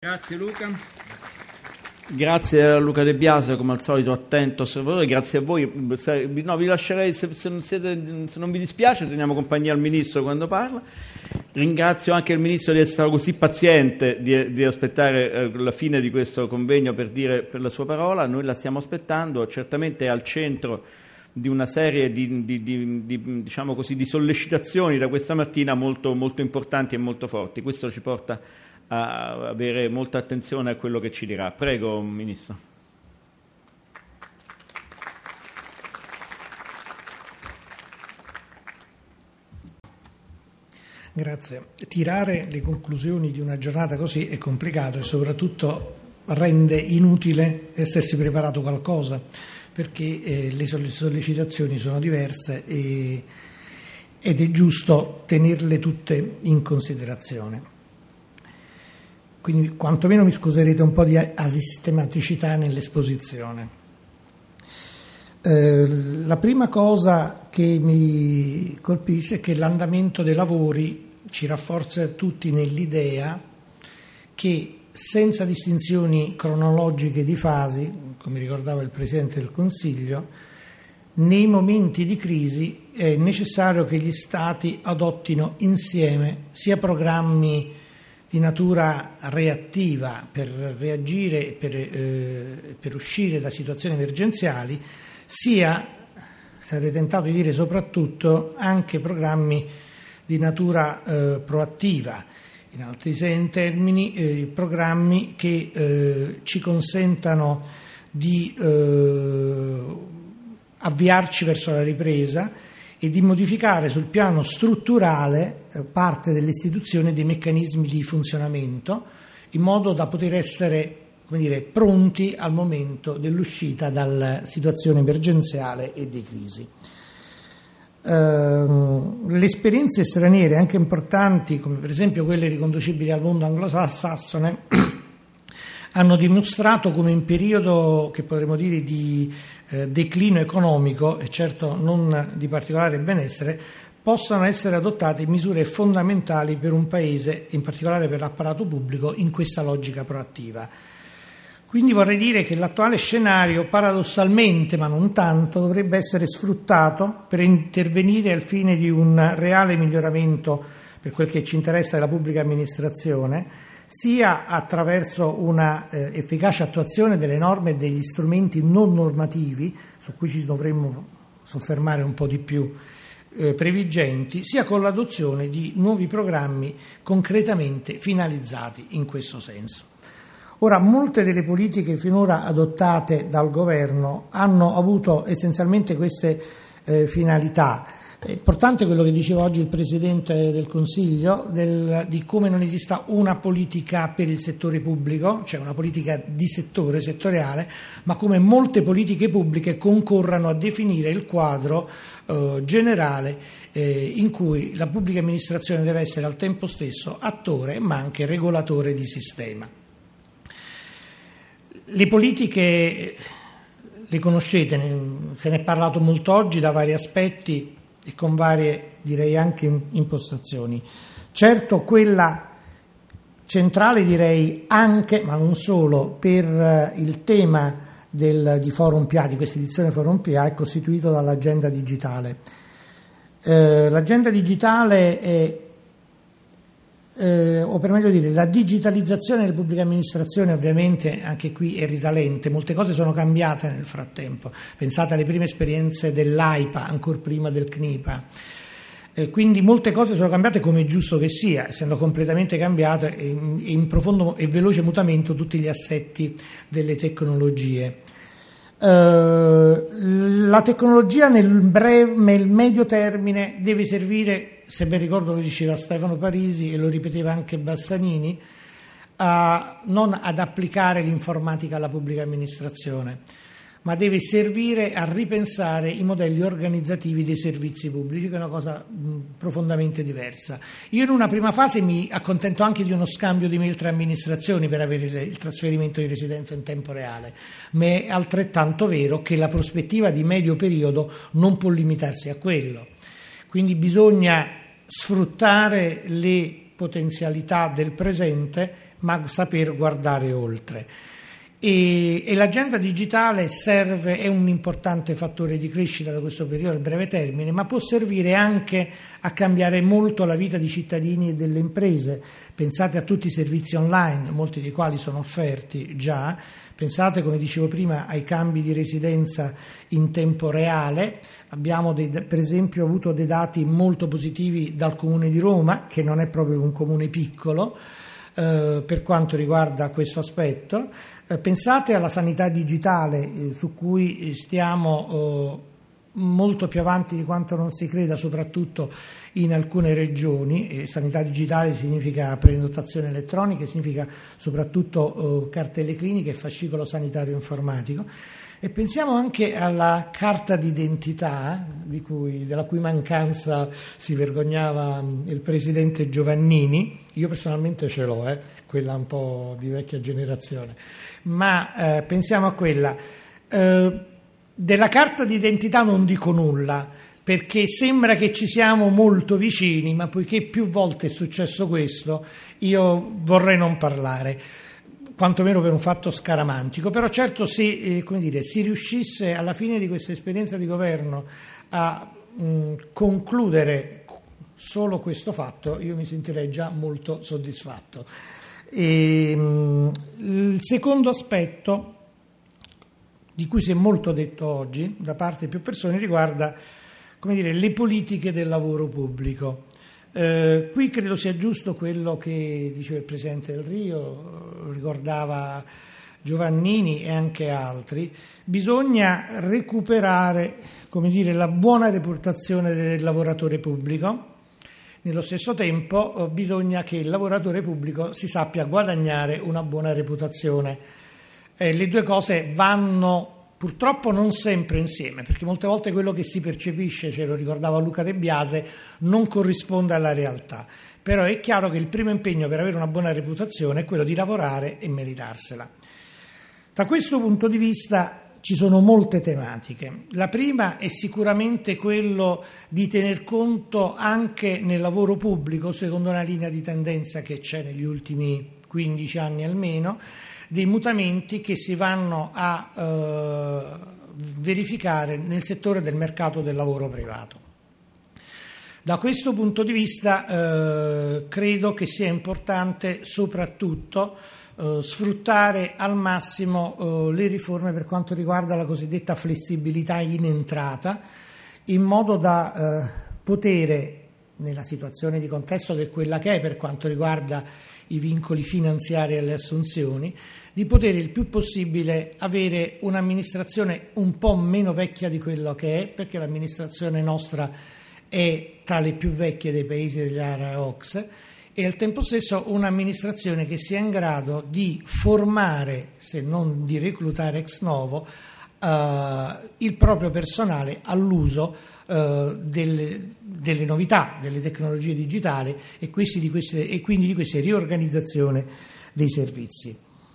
Grazie Luca. Grazie a Luca De Biase, come al solito attento osservatore. Grazie a voi. No, vi lascerei, se non vi dispiace, teniamo compagnia al Ministro quando parla. Ringrazio anche il Ministro di essere stato così paziente di aspettare la fine di questo convegno per dire per la sua parola. Noi la stiamo aspettando, certamente è al centro di una serie diciamo così, di sollecitazioni da questa mattina molto, molto importanti e molto forti. Questo ci porta a avere molta attenzione a quello che ci dirà. Prego, Ministro. Grazie. Tirare le conclusioni di una giornata così è complicato e soprattutto rende inutile essersi preparato qualcosa, perché le sollecitazioni sono diverse ed è giusto tenerle tutte in considerazione. Quindi quantomeno mi scuserete un po' di asistematicità nell'esposizione. La prima cosa che mi colpisce è che l'andamento dei lavori ci rafforza tutti nell'idea che senza distinzioni cronologiche di fasi, come ricordava il Presidente del Consiglio, nei momenti di crisi è necessario che gli Stati adottino insieme sia programmi di natura reattiva per reagire e per uscire da situazioni emergenziali, sia, sarei tentato di dire soprattutto, anche programmi di natura proattiva, in altri termini programmi che ci consentano di avviarci verso la ripresa e di modificare sul piano strutturale parte delle istituzioni e dei meccanismi di funzionamento, in modo da poter essere, come dire, pronti al momento dell'uscita dalla situazione emergenziale e di crisi. Le esperienze straniere, anche importanti, come per esempio quelle riconducibili al mondo anglosassone, hanno dimostrato come in periodo che potremmo dire di declino economico, e certo non di particolare benessere, possano essere adottate misure fondamentali per un paese, in particolare per l'apparato pubblico, in questa logica proattiva. Quindi vorrei dire che l'attuale scenario, paradossalmente, ma non tanto, dovrebbe essere sfruttato per intervenire al fine di un reale miglioramento, per quel che ci interessa, della pubblica amministrazione, sia attraverso una efficace attuazione delle norme e degli strumenti non normativi, su cui ci dovremmo soffermare un po' di più, previgenti, sia con l'adozione di nuovi programmi concretamente finalizzati in questo senso. Ora, molte delle politiche finora adottate dal Governo hanno avuto essenzialmente queste finalità. È importante quello che diceva oggi il Presidente del Consiglio di come non esista una politica per il settore pubblico, cioè una politica di settore, settoriale, ma come molte politiche pubbliche concorrano a definire il quadro generale in cui la pubblica amministrazione deve essere al tempo stesso attore ma anche regolatore di sistema. Le politiche le conoscete, se ne è parlato molto oggi da vari aspetti e con varie, direi, anche impostazioni. Certo, quella centrale, direi, anche, ma non solo, per il tema di Forum PA, di questa edizione Forum PA, è costituito dall'agenda digitale. L'agenda digitale è, o per meglio dire, la digitalizzazione delle pubbliche amministrazioni, ovviamente anche qui è risalente, molte cose sono cambiate nel frattempo, pensate alle prime esperienze dell'AIPA, ancora prima del CNIPA, quindi molte cose sono cambiate come è giusto che sia, essendo completamente cambiate e in profondo e veloce mutamento tutti gli assetti delle tecnologie. La tecnologia nel medio termine deve servire, se ben ricordo lo diceva Stefano Parisi e lo ripeteva anche Bassanini, non ad applicare l'informatica alla pubblica amministrazione, ma deve servire a ripensare i modelli organizzativi dei servizi pubblici, che è una cosa profondamente diversa. Io in una prima fase mi accontento anche di uno scambio di mail tra amministrazioni per avere il trasferimento di residenza in tempo reale, ma è altrettanto vero che la prospettiva di medio periodo non può limitarsi a quello. Quindi bisogna sfruttare le potenzialità del presente, ma saper guardare oltre. E l'agenda digitale è un importante fattore di crescita da questo periodo al breve termine, ma può servire anche a cambiare molto la vita di cittadini e delle imprese. Pensate a tutti i servizi online, molti dei quali sono offerti già. Pensate, come dicevo prima, ai cambi di residenza in tempo reale. Abbiamo per esempio avuto dei dati molto positivi dal Comune di Roma, che non è proprio un comune piccolo, per quanto riguarda questo aspetto. Pensate alla sanità digitale, su cui stiamo molto più avanti di quanto non si creda, soprattutto in alcune regioni. Sanità digitale significa prenotazione elettronica, significa soprattutto cartelle cliniche e fascicolo sanitario informatico. E pensiamo anche alla carta d'identità, della cui mancanza si vergognava il presidente Giovannini. Io personalmente ce l'ho, quella un po' di vecchia generazione, ma pensiamo a quella. Della carta d'identità non dico nulla, perché sembra che ci siamo molto vicini, ma poiché più volte è successo questo, io vorrei non parlare, quantomeno per un fatto scaramantico. Però certo, se si riuscisse alla fine di questa esperienza di governo a concludere solo questo fatto, io mi sentirei già molto soddisfatto. Il secondo aspetto, di cui si è molto detto oggi da parte di più persone, riguarda le politiche del lavoro pubblico. Qui credo sia giusto quello che diceva il Presidente del Rio, ricordava Giovannini e anche altri. Bisogna recuperare la buona reputazione del lavoratore pubblico. Nello stesso tempo bisogna che il lavoratore pubblico si sappia guadagnare una buona reputazione. Le due cose vanno purtroppo non sempre insieme, perché molte volte quello che si percepisce, ce lo ricordava Luca De Biase, non corrisponde alla realtà. Però è chiaro che il primo impegno per avere una buona reputazione è quello di lavorare e meritarsela. Da questo punto di vista ci sono molte tematiche. La prima è sicuramente quello di tener conto anche nel lavoro pubblico, secondo una linea di tendenza che c'è negli ultimi 15 anni almeno, dei mutamenti che si vanno a verificare nel settore del mercato del lavoro privato. Da questo punto di vista credo che sia importante soprattutto sfruttare al massimo le riforme per quanto riguarda la cosiddetta flessibilità in entrata, in modo da poter, nella situazione di contesto che è quella che è per quanto riguarda i vincoli finanziari alle assunzioni, di poter il più possibile avere un'amministrazione un po' meno vecchia di quello che è, perché l'amministrazione nostra è tra le più vecchie dei paesi dell'area OCSE, e al tempo stesso un'amministrazione che sia in grado di formare, se non di reclutare ex novo, il proprio personale all'uso delle novità, delle tecnologie digitali e quindi di questa riorganizzazione dei servizi.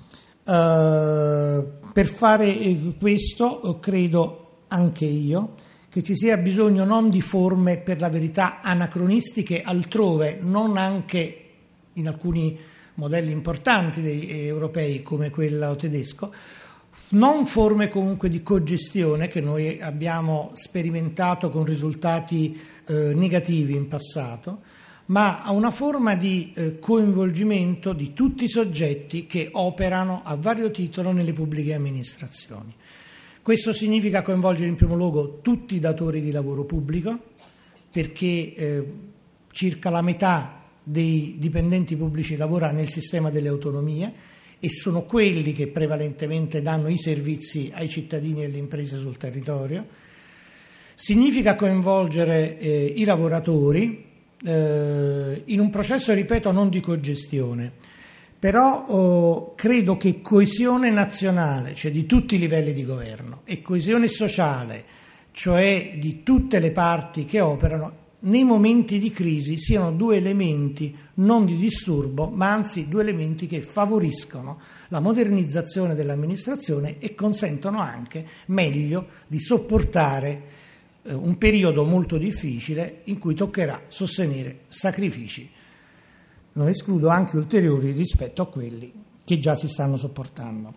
Per fare questo credo anche io che ci sia bisogno non di forme per la verità anacronistiche altrove, non anche in alcuni modelli importanti europei come quello tedesco, non forme comunque di cogestione che noi abbiamo sperimentato con risultati negativi in passato, ma a una forma di coinvolgimento di tutti i soggetti che operano a vario titolo nelle pubbliche amministrazioni. Questo significa coinvolgere in primo luogo tutti i datori di lavoro pubblico, perché circa la metà dei dipendenti pubblici lavora nel sistema delle autonomie e sono quelli che prevalentemente danno i servizi ai cittadini e alle imprese sul territorio. Significa coinvolgere i lavoratori in un processo, ripeto, non di cogestione, però credo che coesione nazionale, cioè di tutti i livelli di governo, e coesione sociale, cioè di tutte le parti che operano, nei momenti di crisi siano due elementi non di disturbo, ma anzi due elementi che favoriscono la modernizzazione dell'amministrazione e consentono anche meglio di sopportare un periodo molto difficile in cui toccherà sostenere sacrifici non escludo anche ulteriori rispetto a quelli che già si stanno sopportando.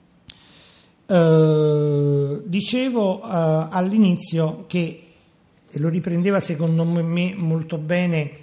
Dicevo all'inizio che, e lo riprendeva secondo me molto bene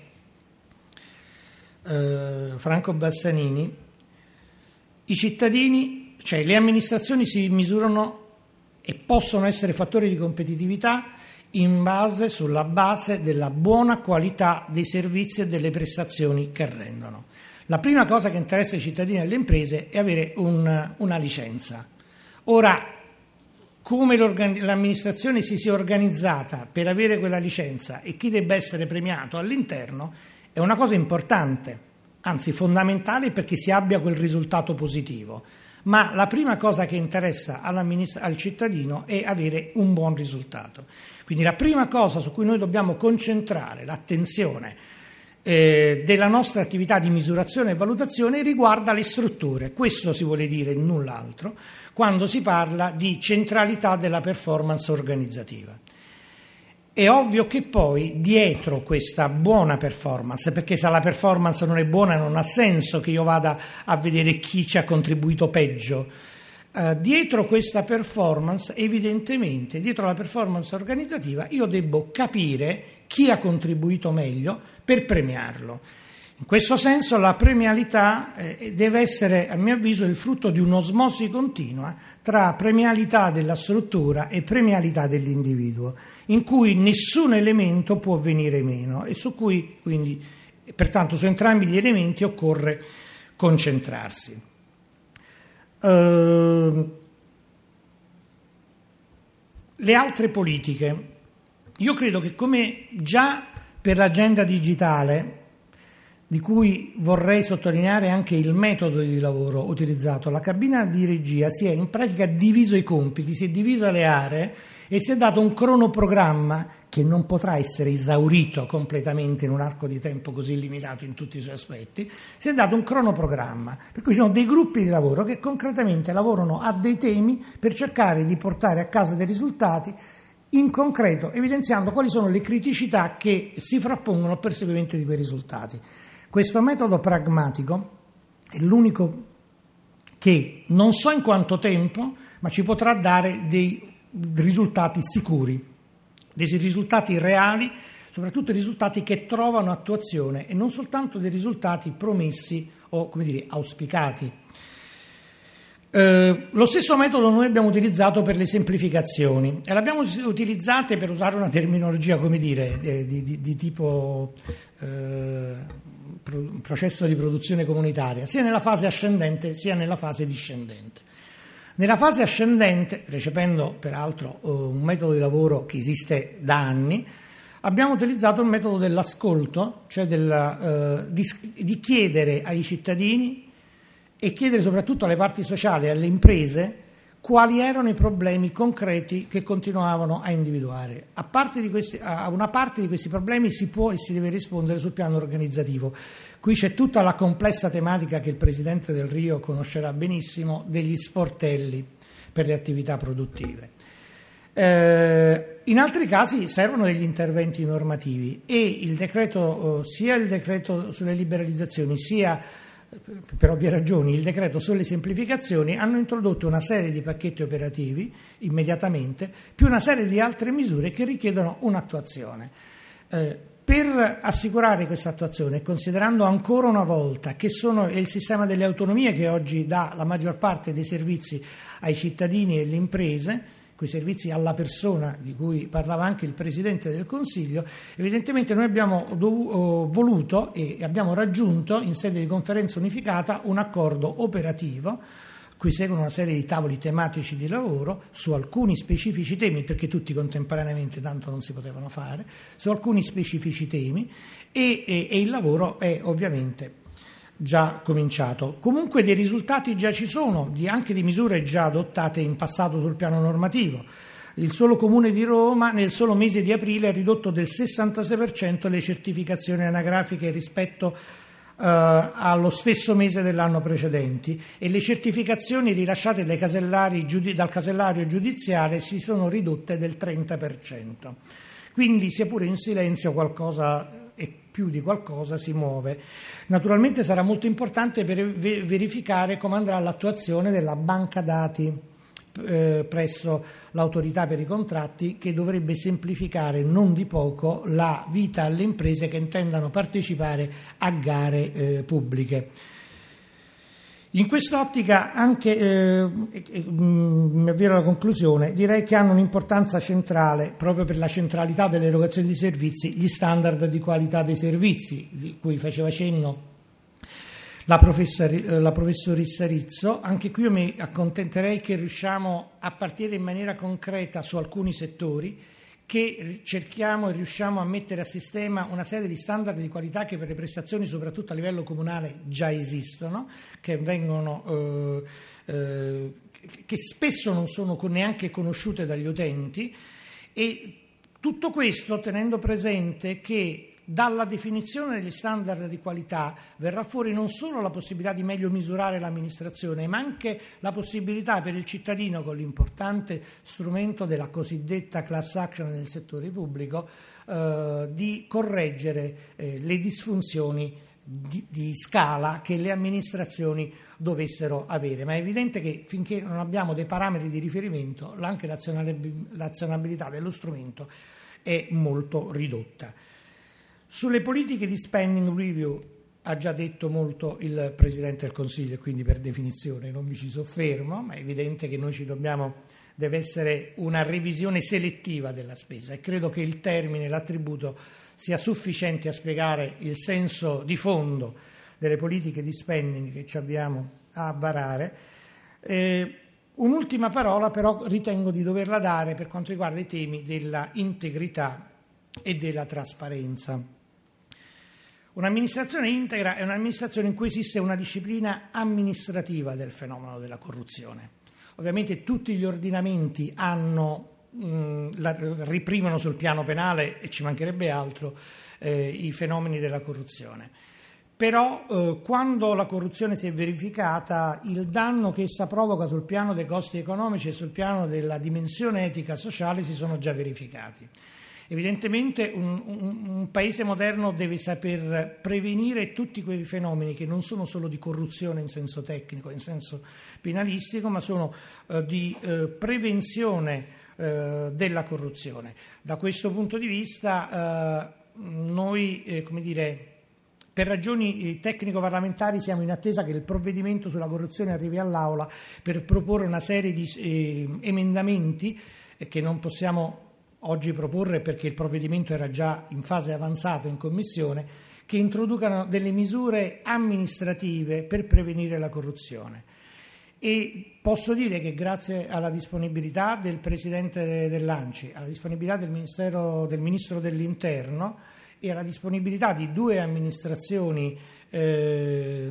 Franco Bassanini, i cittadini, cioè le amministrazioni si misurano e possono essere fattori di competitività sulla base della buona qualità dei servizi e delle prestazioni che rendono. La prima cosa che interessa ai cittadini e alle imprese è avere una licenza. Ora, come l'amministrazione si sia organizzata per avere quella licenza e chi debba essere premiato all'interno è una cosa importante, anzi fondamentale, perché si abbia quel risultato positivo. Ma la prima cosa che interessa al cittadino è avere un buon risultato. Quindi la prima cosa su cui noi dobbiamo concentrare l'attenzione della nostra attività di misurazione e valutazione riguarda le strutture. Questo si vuole dire null'altro quando si parla di centralità della performance organizzativa. È ovvio che poi dietro questa buona performance, perché se la performance non è buona non ha senso che io vada a vedere chi ci ha contribuito peggio, dietro questa performance, evidentemente, dietro la performance organizzativa, io devo capire chi ha contribuito meglio per premiarlo. In questo senso la premialità deve essere, a mio avviso, il frutto di un'osmosi continua tra premialità della struttura e premialità dell'individuo, in cui nessun elemento può venire meno e su cui, quindi, pertanto, su entrambi gli elementi occorre concentrarsi. Le altre politiche. Io credo che, come già per l'agenda digitale, di cui vorrei sottolineare anche il metodo di lavoro utilizzato, la cabina di regia si è in pratica diviso i compiti, si è divisa le aree e si è dato un cronoprogramma che non potrà essere esaurito completamente in un arco di tempo così limitato in tutti i suoi aspetti. Si è dato un cronoprogramma, per cui ci sono dei gruppi di lavoro che concretamente lavorano a dei temi per cercare di portare a casa dei risultati in concreto, evidenziando quali sono le criticità che si frappongono al perseguimento di quei risultati. Questo metodo pragmatico è l'unico che, non so in quanto tempo, ma ci potrà dare dei risultati sicuri, dei risultati reali, soprattutto risultati che trovano attuazione e non soltanto dei risultati promessi o, come dire, auspicati. Lo stesso metodo noi abbiamo utilizzato per le semplificazioni e l'abbiamo utilizzate, per usare una terminologia, come dire, di tipo processo di produzione comunitaria, sia nella fase ascendente sia nella fase discendente. Nella fase ascendente, recependo peraltro un metodo di lavoro che esiste da anni, abbiamo utilizzato il metodo dell'ascolto, cioè di chiedere ai cittadini e chiedere soprattutto alle parti sociali e alle imprese quali erano i problemi concreti che continuavano a individuare. A una parte di questi problemi si può e si deve rispondere sul piano organizzativo. Qui c'è tutta la complessa tematica che il Presidente del Rio conoscerà benissimo degli sportelli per le attività produttive. In altri casi servono degli interventi normativi e il decreto, sia il decreto sulle liberalizzazioni sia, per ovvie ragioni, il decreto sulle semplificazioni hanno introdotto una serie di pacchetti operativi immediatamente, più una serie di altre misure che richiedono un'attuazione. Per assicurare questa attuazione, considerando ancora una volta che è il sistema delle autonomie che oggi dà la maggior parte dei servizi ai cittadini e alle imprese, quei servizi alla persona di cui parlava anche il Presidente del Consiglio, evidentemente noi abbiamo voluto e abbiamo raggiunto in sede di conferenza unificata un accordo operativo, cui seguono una serie di tavoli tematici di lavoro su alcuni specifici temi, perché tutti contemporaneamente tanto non si potevano fare, su alcuni specifici temi e il lavoro è ovviamente già cominciato. Comunque dei risultati già ci sono, anche di misure già adottate in passato sul piano normativo. Il solo Comune di Roma nel solo mese di aprile ha ridotto del 66% le certificazioni anagrafiche rispetto allo stesso mese dell'anno precedente e le certificazioni rilasciate dal casellario giudiziale si sono ridotte del 30%. Quindi, sia pure in silenzio, qualcosa è più di qualcosa si muove. Naturalmente sarà molto importante verificare come andrà l'attuazione della banca dati presso l'autorità per i contratti, che dovrebbe semplificare non di poco la vita alle imprese che intendano partecipare a gare pubbliche. In quest'ottica anche, mi avvio alla conclusione, direi che hanno un'importanza centrale, proprio per la centralità dell'erogazione di servizi, gli standard di qualità dei servizi, di cui faceva cenno la professoressa Rizzo. Anche qui io mi accontenterei che riusciamo a partire in maniera concreta su alcuni settori, che cerchiamo e riusciamo a mettere a sistema una serie di standard di qualità che per le prestazioni, soprattutto a livello comunale, già esistono, che vengono che spesso non sono neanche conosciute dagli utenti, e tutto questo tenendo presente che dalla definizione degli standard di qualità verrà fuori non solo la possibilità di meglio misurare l'amministrazione, ma anche la possibilità per il cittadino, con l'importante strumento della cosiddetta class action nel settore pubblico, di correggere le disfunzioni di scala che le amministrazioni dovessero avere. Ma è evidente che finché non abbiamo dei parametri di riferimento, anche l'azionabilità dello strumento è molto ridotta. Sulle politiche di spending review ha già detto molto il Presidente del Consiglio, e quindi per definizione non mi ci soffermo, ma è evidente che noi deve essere una revisione selettiva della spesa, e credo che il termine, l'attributo, sia sufficiente a spiegare il senso di fondo delle politiche di spending che ci abbiamo a varare. Un'ultima parola però ritengo di doverla dare per quanto riguarda i temi della integrità e della trasparenza. Un'amministrazione integra è un'amministrazione in cui esiste una disciplina amministrativa del fenomeno della corruzione. Ovviamente tutti gli ordinamenti reprimono sul piano penale, e ci mancherebbe altro, i fenomeni della corruzione. Però quando la corruzione si è verificata, il danno che essa provoca sul piano dei costi economici e sul piano della dimensione etica sociale si sono già verificati. Evidentemente un paese moderno deve saper prevenire tutti quei fenomeni che non sono solo di corruzione in senso tecnico, in senso penalistico, ma sono di prevenzione della corruzione. Da questo punto di vista noi, per ragioni tecnico-parlamentari siamo in attesa che il provvedimento sulla corruzione arrivi all'Aula per proporre una serie di emendamenti che non possiamo oggi proporre perché il provvedimento era già in fase avanzata in Commissione, che introducano delle misure amministrative per prevenire la corruzione. E posso dire che grazie alla disponibilità del Presidente dell'ANCI, alla disponibilità del Ministro dell'Interno e alla disponibilità di due amministrazioni che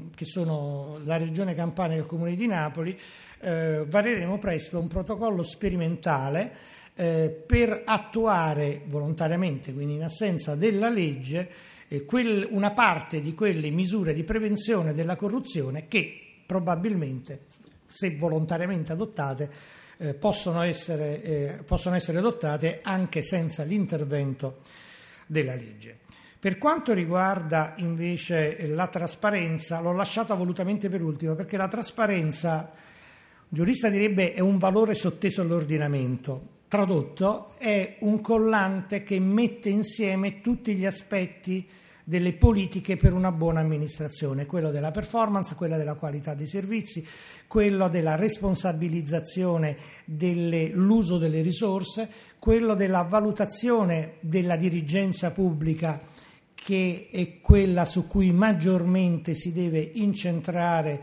sono la Regione Campania e il Comune di Napoli, vareremo presto un protocollo sperimentale per attuare volontariamente, quindi in assenza della legge, una parte di quelle misure di prevenzione della corruzione che probabilmente, se volontariamente adottate, possono essere adottate anche senza l'intervento della legge. Per quanto riguarda invece la trasparenza, l'ho lasciata volutamente per ultimo, perché la trasparenza, un giurista direbbe, è un valore sotteso all'ordinamento. Tradotto, è un collante che mette insieme tutti gli aspetti delle politiche per una buona amministrazione, quello della performance, quella della qualità dei servizi, quello della responsabilizzazione dell'uso delle risorse, quello della valutazione della dirigenza pubblica, che è quella su cui maggiormente si deve incentrare,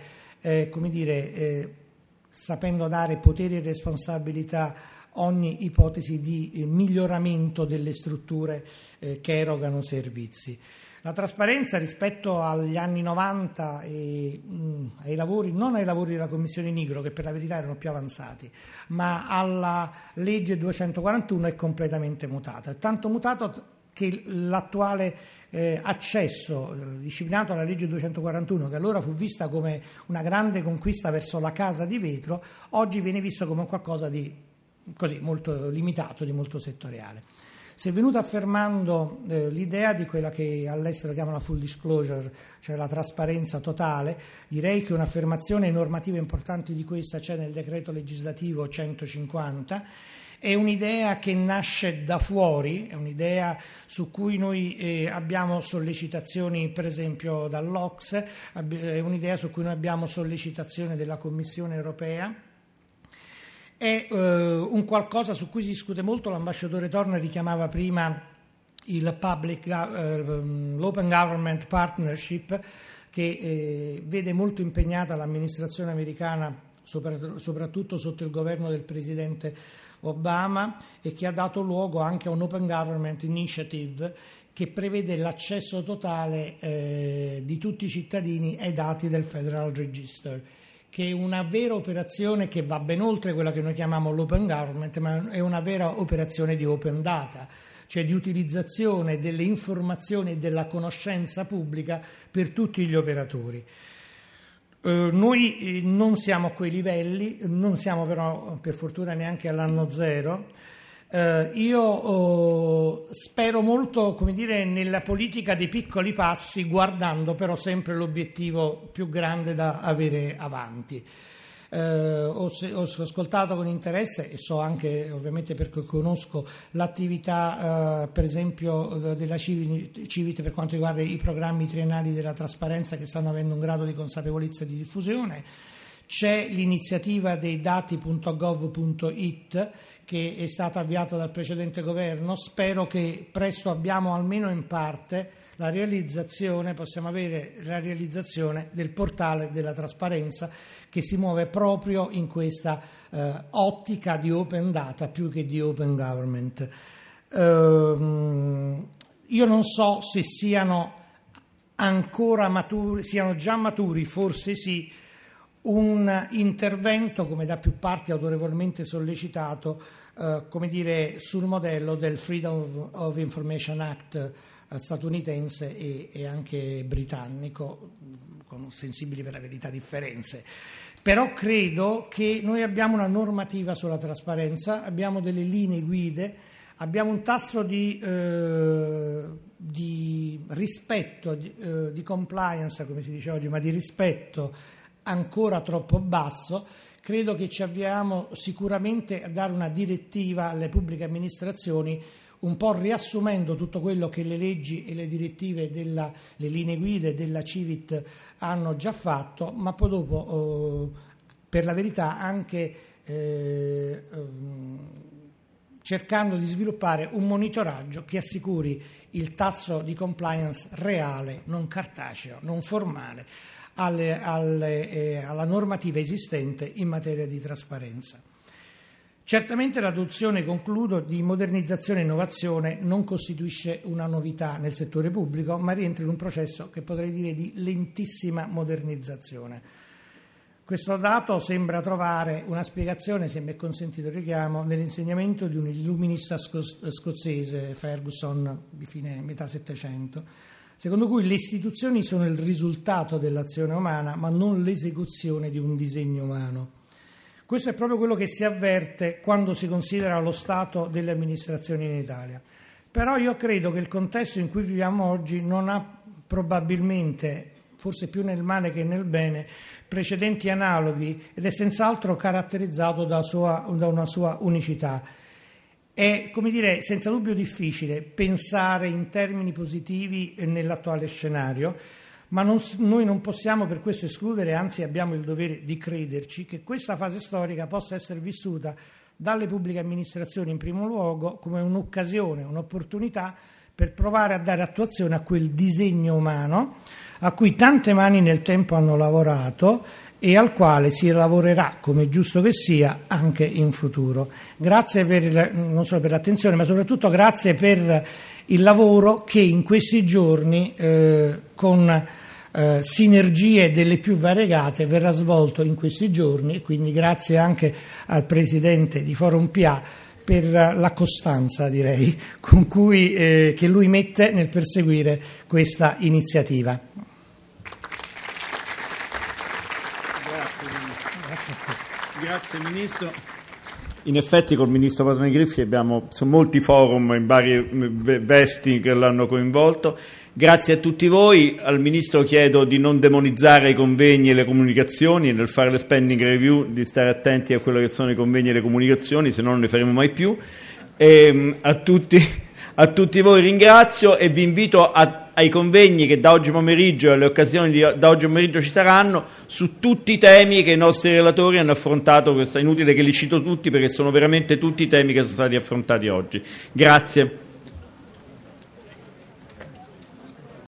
sapendo dare poteri e responsabilità ogni ipotesi di miglioramento delle strutture che erogano servizi. La trasparenza rispetto agli anni 90 e ai lavori, non ai lavori della Commissione Nigro, che per la verità erano più avanzati, ma alla legge 241 è completamente mutata. È tanto mutato che l'attuale accesso disciplinato alla legge 241, che allora fu vista come una grande conquista verso la casa di vetro, oggi viene visto come qualcosa di molto limitato, di molto settoriale. si è venuta affermando l'idea di quella che all'estero chiamano la full disclosure, cioè la trasparenza totale. Direi che un'affermazione normativa importante di questa c'è nel decreto legislativo 150. È un'idea che nasce da fuori, è un'idea su cui noi abbiamo sollecitazioni per esempio dall'OCSE, è un'idea su cui noi abbiamo sollecitazione della Commissione europea. È un qualcosa su cui si discute molto, l'ambasciatore Torner richiamava prima l'Open Government Partnership, che vede molto impegnata l'amministrazione americana, soprattutto sotto il governo del presidente Obama, e che ha dato luogo anche a un Open Government Initiative che prevede l'accesso totale di tutti i cittadini ai dati del Federal Register, che è una vera operazione che va ben oltre quella che noi chiamiamo l'open government, ma è una vera operazione di open data, cioè di utilizzazione delle informazioni e della conoscenza pubblica per tutti gli operatori. Noi non siamo a quei livelli, non siamo però per fortuna neanche all'anno zero. Io spero molto, come dire, nella politica dei piccoli passi, guardando però sempre l'obiettivo più grande da avere avanti. Ho ascoltato con interesse e so anche, ovviamente perché conosco l'attività per esempio della Civit per quanto riguarda i programmi triennali della trasparenza, che stanno avendo un grado di consapevolezza e di diffusione. C'è l'iniziativa dei dati.gov.it che è stata avviata dal precedente governo. Spero che presto abbiamo almeno in parte possiamo avere la realizzazione del portale della trasparenza, che si muove proprio in questa ottica di open data più che di open government. Io non so se siano ancora maturi, siano già maturi, forse sì, un intervento, come da più parti autorevolmente sollecitato, come dire, sul modello del Freedom of Information Act statunitense e anche britannico, con sensibili per la verità differenze. Però credo che noi abbiamo una normativa sulla trasparenza, abbiamo delle linee guide, abbiamo un tasso di rispetto, di compliance, come si dice oggi, ma di rispetto ancora troppo basso. Credo che ci avviamo sicuramente a dare una direttiva alle pubbliche amministrazioni, un po' riassumendo tutto quello che le leggi e le direttive le linee guide della Civit hanno già fatto, ma poi dopo per la verità anche cercando di sviluppare un monitoraggio che assicuri il tasso di compliance reale, non cartaceo, non formale, alla normativa esistente in materia di trasparenza. Certamente l'adozione, concludo, di modernizzazione e innovazione non costituisce una novità nel settore pubblico, ma rientra in un processo che potrei dire di lentissima modernizzazione. Questo dato sembra trovare una spiegazione, se mi è consentito il richiamo, nell'insegnamento di un illuminista scozzese, Ferguson, di fine metà Settecento, secondo cui le istituzioni sono il risultato dell'azione umana, ma non l'esecuzione di un disegno umano. Questo è proprio quello che si avverte quando si considera lo stato delle amministrazioni in Italia. Però io credo che il contesto in cui viviamo oggi non ha probabilmente, forse più nel male che nel bene, precedenti analoghi ed è senz'altro caratterizzato da una sua unicità. È, come dire, senza dubbio difficile pensare in termini positivi nell'attuale scenario, ma noi non possiamo per questo escludere, anzi abbiamo il dovere di crederci, che questa fase storica possa essere vissuta dalle pubbliche amministrazioni in primo luogo come un'occasione, un'opportunità per provare a dare attuazione a quel disegno umano a cui tante mani nel tempo hanno lavorato e al quale si lavorerà, come è giusto che sia, anche in futuro. Grazie non solo per l'attenzione, ma soprattutto grazie per il lavoro che in questi giorni con sinergie delle più variegate verrà svolto in questi giorni, e quindi grazie anche al Presidente di Forum PA per la costanza, direi, con cui che lui mette nel perseguire questa iniziativa. Grazie Ministro. In effetti col ministro Patroni Griffi sono molti forum in varie vesti che l'hanno coinvolto. Grazie a tutti voi. Al ministro chiedo di non demonizzare i convegni e le comunicazioni, nel fare le spending review di stare attenti a quello che sono i convegni e le comunicazioni, se no non ne faremo mai più. E a tutti voi ringrazio e vi invito ai convegni che da oggi pomeriggio e alle occasioni da oggi pomeriggio ci saranno su tutti i temi che i nostri relatori hanno affrontato. È inutile che li cito tutti perché sono veramente tutti i temi che sono stati affrontati oggi. Grazie.